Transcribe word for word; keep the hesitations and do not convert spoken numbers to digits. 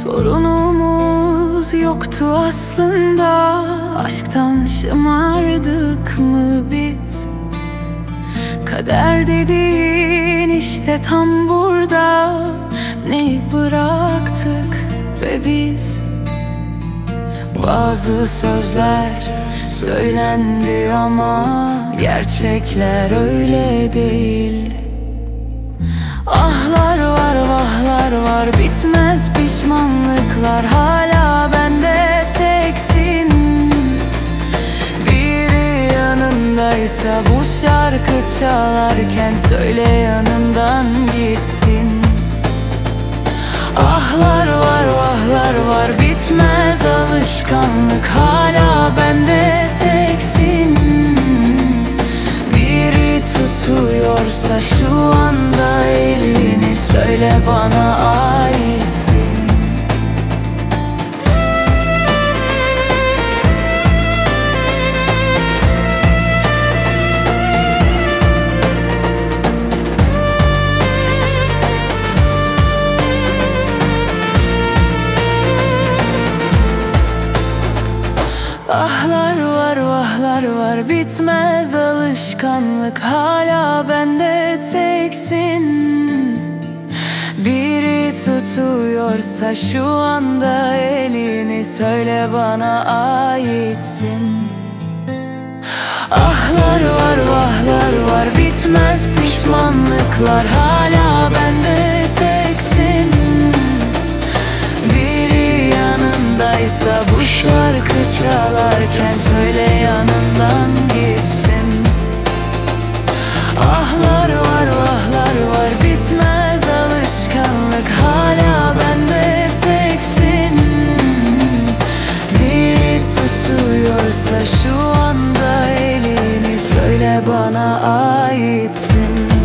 Sorunumuz yoktu aslında, aşktan şımardık mı biz? Kader dediğin işte tam burada, neyi bıraktık be biz? Bazı sözler söylendi ama gerçekler öyle değil. Ahlar var, vahlar var, bitmez pişmanlıklar, hala bende teksin. Biri yanındaysa bu şarkı çalarken söyle yanından gitsin. Ahlar var, vahlar var, bitmez alışkanlık, hala bende teksin. Biri tutuyorsa şu anda elini söyle bana aitsin. Ahlar var, vahlar var, bitmez alışkanlık, hala bende teksin. Biri tutuyorsa şu anda elini söyle bana aitsin. Ahlar var, vahlar var, bitmez pişmanlıklar, hala bende teksin. Biri yanındaysa bu şarkı çalarken söyle yanından gitsin. Ahlar var, vahlar var, bitmez alışkanlık, hala bende teksin. Biri tutuyorsa şu anda elini söyle bana aitsin.